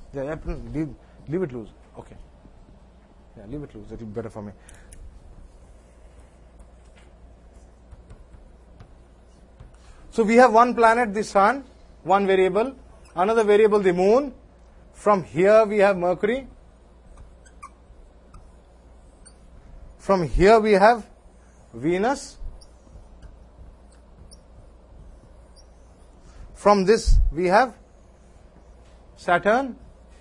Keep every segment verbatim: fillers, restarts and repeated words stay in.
Yeah, yeah, leave, leave it loose. Okay. Yeah, leave it loose. It'll be better for me. So we have one planet, the sun, one variable, another variable, the moon. From here we have Mercury. From here we have Venus. From this we have Saturn.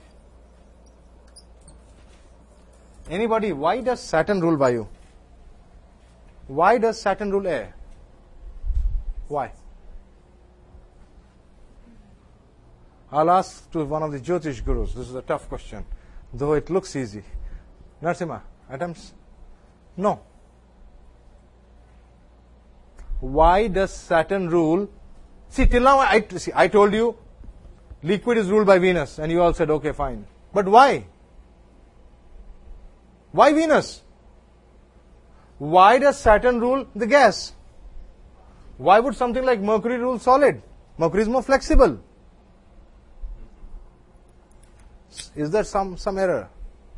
Anybody, why does Saturn rule by you? Why does Saturn rule air? Why? I'll ask to one of the Jyotish gurus. This is a tough question, though it looks easy. Narasimha, attempts? No. Why does Saturn rule? See, till now, I, see, I told you liquid is ruled by Venus, and you all said, okay, fine. But why? Why Venus? Why does Saturn rule the gas? Why would something like Mercury rule solid? Mercury is more flexible. Is there some, some error?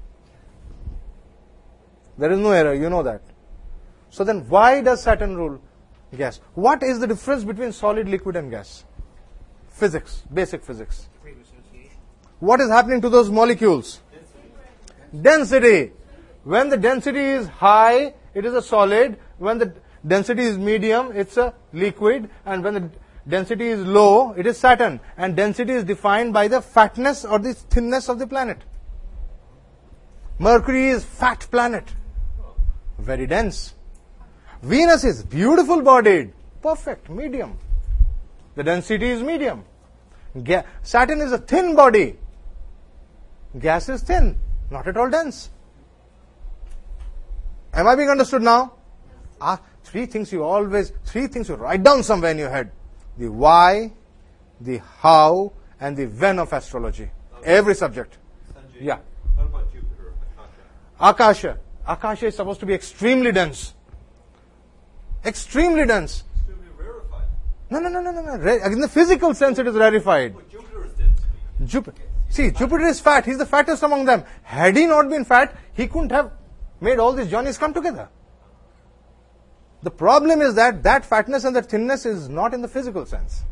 There is no error, you know that. So then why does Saturn rule gas? What is the difference between solid, liquid and gas? Physics, basic physics. What is happening to those molecules? Density. Density. When the density is high, it is a solid. When the density is medium, it's a liquid. And when the density is low, it is Saturn. And density is defined by the fatness or the thinness of the planet. Mercury is fat planet. Very dense. Venus is beautiful bodied. Perfect, medium. The density is medium. Ga- Saturn is a thin body. Gas is thin, not at all dense. Am I being understood now? Ah, three things you always, three things you write down somewhere in your head. The why, the how, and the when of astrology. Okay. Every subject. Sanjay, yeah. What about Jupiter, Akasha? Akasha. Akasha is supposed to be extremely dense. Extremely dense. Extremely rarefied. No, no, no, no, no. no. In the physical sense, it is rarefied. But Jupiter is dense. Jupiter. See, Jupiter is fat. He's the fattest among them. Had he not been fat, he couldn't have made all these journeys come together. The problem is that that fatness and that thinness is not in the physical sense.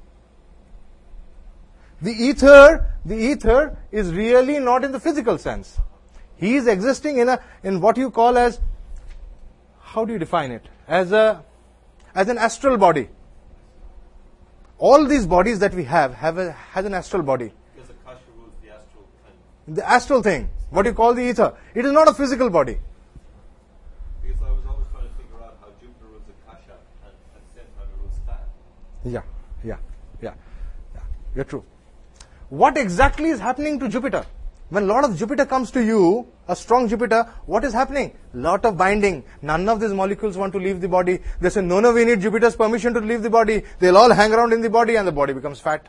The ether, the ether is really not in the physical sense. He is existing in a in what you call as, how do you define it? As a as an astral body. All these bodies that we have have a, has an astral body. Because Akasha rules the astral thing. The astral thing, what you call the ether, it is not a physical body. Because I was always trying to figure out how Jupiter rules Akasha and at the same time it rules that. Yeah, yeah, yeah, yeah. You're true. What exactly is happening to Jupiter? When a lot of Jupiter comes to you, a strong Jupiter, what is happening? Lot of binding. None of these molecules want to leave the body. They say, no, no, we need Jupiter's permission to leave the body. They'll all hang around in the body and the body becomes fat.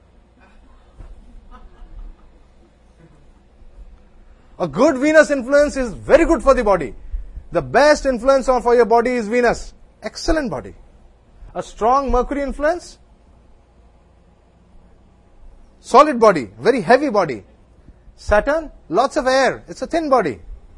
A good Venus influence is very good for the body. The best influence for your body is Venus. Excellent body. A strong Mercury influence, solid body, very heavy body. Saturn, lots of air. It's a thin body.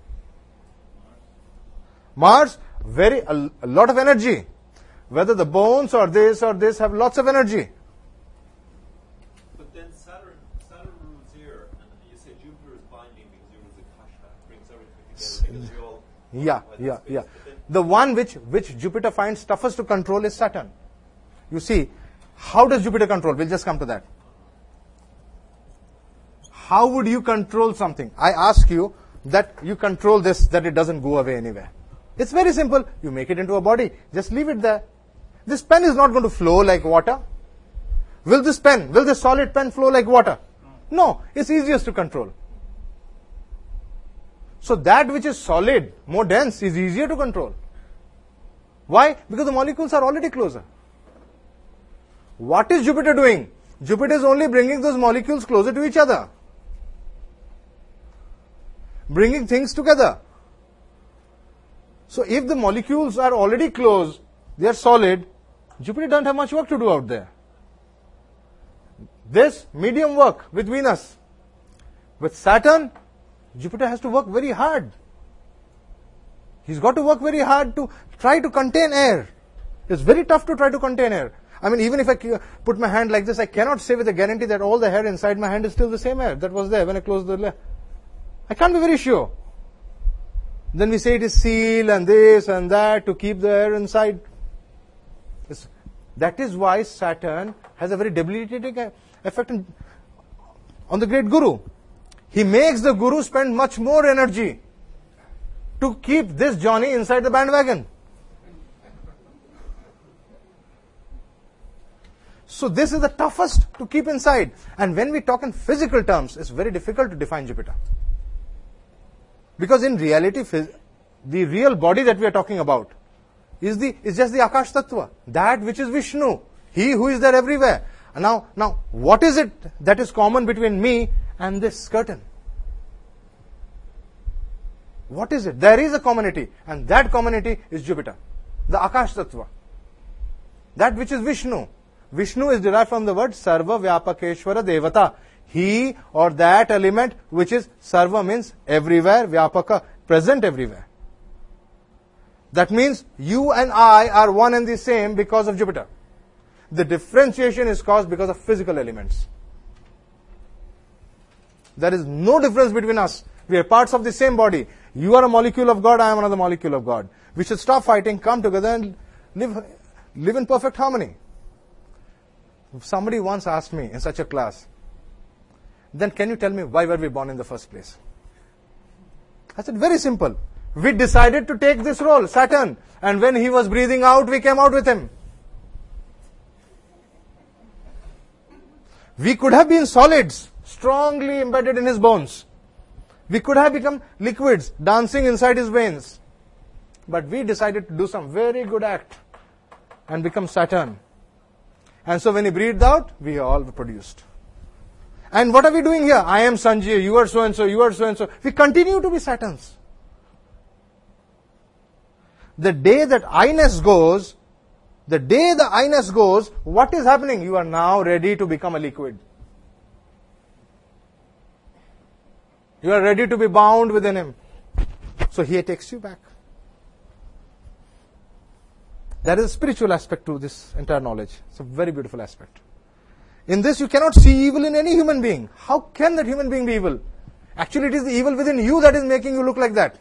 Mars, very a, a lot of energy. Whether the bones or this or this have lots of energy. But then Saturn, Saturn rules here, and you say Jupiter is binding because he rules Akasha, brings everything together because we all. Yeah, yeah, yeah. The one which which Jupiter finds toughest to control is Saturn. You see, how does Jupiter control? We'll just come to that. How would you control something? I ask you that you control this, that it doesn't go away anywhere. It's very simple. You make it into a body. Just leave it there. This pen is not going to flow like water. Will this pen, will this solid pen flow like water? No. It's easiest to control. So that which is solid, more dense, is easier to control. Why? Because the molecules are already closer. What is Jupiter doing? Jupiter is only bringing those molecules closer to each other. Bringing things together. So if the molecules are already close, they are solid, Jupiter doesn't have much work to do out there. This medium work with Venus. With Saturn, Jupiter has to work very hard. He's got to work very hard to try to contain air. It's very tough to try to contain air. I mean, even if I put my hand like this, I cannot say with a guarantee that all the air inside my hand is still the same air that was there when I closed the lid. I can't be very sure. Then we say it is sealed and this and that to keep the air inside. It's, that is why Saturn has a very debilitating effect on the great Guru. He makes the Guru spend much more energy to keep this Johnny inside the bandwagon. So this is the toughest to keep inside. And when we talk in physical terms, it's very difficult to define Jupiter. Because in reality, the real body that we are talking about is the is just the Akash Tattva, that which is Vishnu, he who is there everywhere. And now, now, what is it that is common between me and this curtain? What is it? There is a commonality, and that commonality is Jupiter, the Akash Tattva, that which is Vishnu. Vishnu is derived from the word Sarva Vyapakeshwara Devata. He or that element which is Sarva means everywhere, Vyapaka, present everywhere. That means you and I are one and the same because of Jupiter. The differentiation is caused because of physical elements. There is no difference between us. We are parts of the same body. You are a molecule of God, I am another molecule of God. We should stop fighting, come together and live, live in perfect harmony. Somebody once asked me in such a class, then can you tell me why were we born in the first place? I said, very simple. We decided to take this role, Saturn, and when he was breathing out, we came out with him. We could have been solids, strongly embedded in his bones. We could have become liquids, dancing inside his veins. But we decided to do some very good act and become Saturn. And so when he breathed out, we all were produced. And what are we doing here? I am Sanjay, you are so-and-so, you are so-and-so. We continue to be Saturns. The day that I-ness goes, the day the I-ness goes, what is happening? You are now ready to become a liquid. You are ready to be bound within him. So he takes you back. There is a spiritual aspect to this entire knowledge. It's a very beautiful aspect. In this, you cannot see evil in any human being. How can that human being be evil? Actually, it is the evil within you that is making you look like that.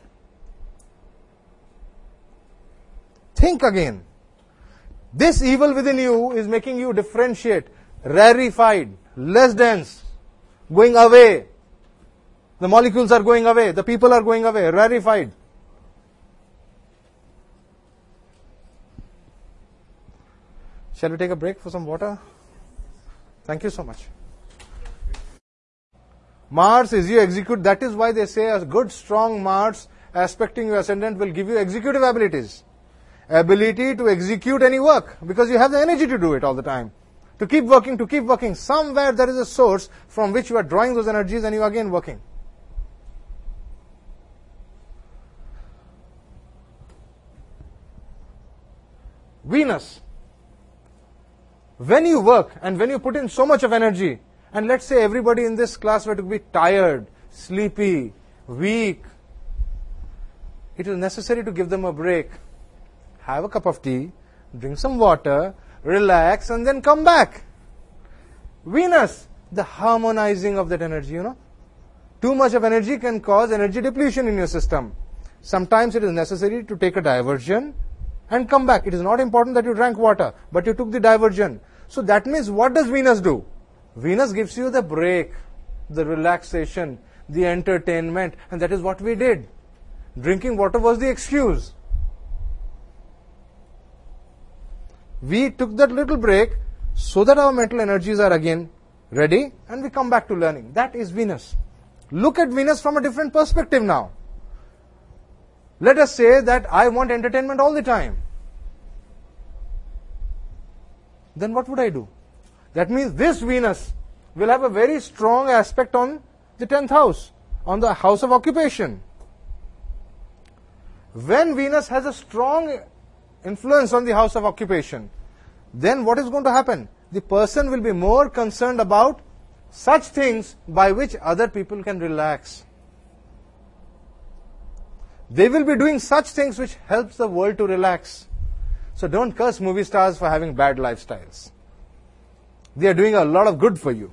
Think again. This evil within you is making you differentiate, rarefied, less dense, going away. The molecules are going away. The people are going away, rarefied. Shall we take a break for some water? Thank you so much. Mars is you execute. That is why they say a good strong Mars aspecting your ascendant will give you executive abilities. Ability to execute any work because you have the energy to do it all the time. To keep working, to keep working. Somewhere there is a source from which you are drawing those energies and you are again working. Venus. When you work and when you put in so much of energy, and let's say everybody in this class were to be tired, sleepy, weak, it is necessary to give them a break. Have a cup of tea, drink some water, relax, and then come back. Venus, the harmonizing of that energy, you know. Too much of energy can cause energy depletion in your system. Sometimes it is necessary to take a diversion and come back. It is not important that you drank water, but you took the diversion. So that means what does Venus do? Venus gives you the break, the relaxation, the entertainment, and that is what we did. Drinking water was the excuse. We took that little break so that our mental energies are again ready and we come back to learning. That is Venus. Look at Venus from a different perspective now. Let us say that I want entertainment all the time. Then what would I do? That means this Venus will have a very strong aspect on the tenth house, on the house of occupation. When Venus has a strong influence on the house of occupation, then what is going to happen? The person will be more concerned about such things by which other people can relax. They will be doing such things which helps the world to relax. So don't curse movie stars for having bad lifestyles. They are doing a lot of good for you.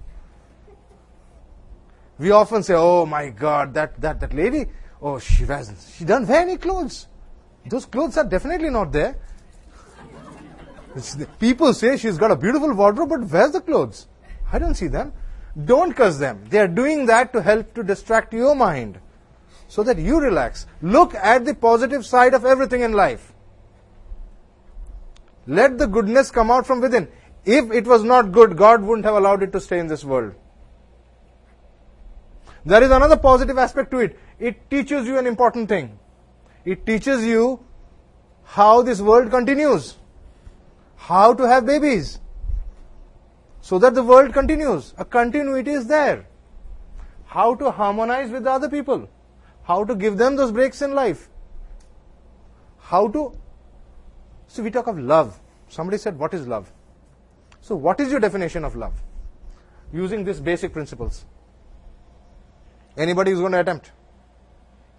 We often say, oh my God, that, that, that lady, oh, she hasn't, she doesn't wear any clothes. Those clothes are definitely not there. It's the, people say she's got a beautiful wardrobe, but where's the clothes? I don't see them. Don't curse them. They are doing that to help to distract your mind so that you relax. Look at the positive side of everything in life. Let the goodness come out from within. If it was not good, God wouldn't have allowed it to stay in this world. There is another positive aspect to it. It teaches you an important thing. It teaches you how this world continues. How to have babies. So that the world continues. A continuity is there. How to harmonize with the other people. How to give them those breaks in life. How to... So we talk of love. Somebody said, what is love? So what is your definition of love? Using these basic principles. Anybody who's going to attempt?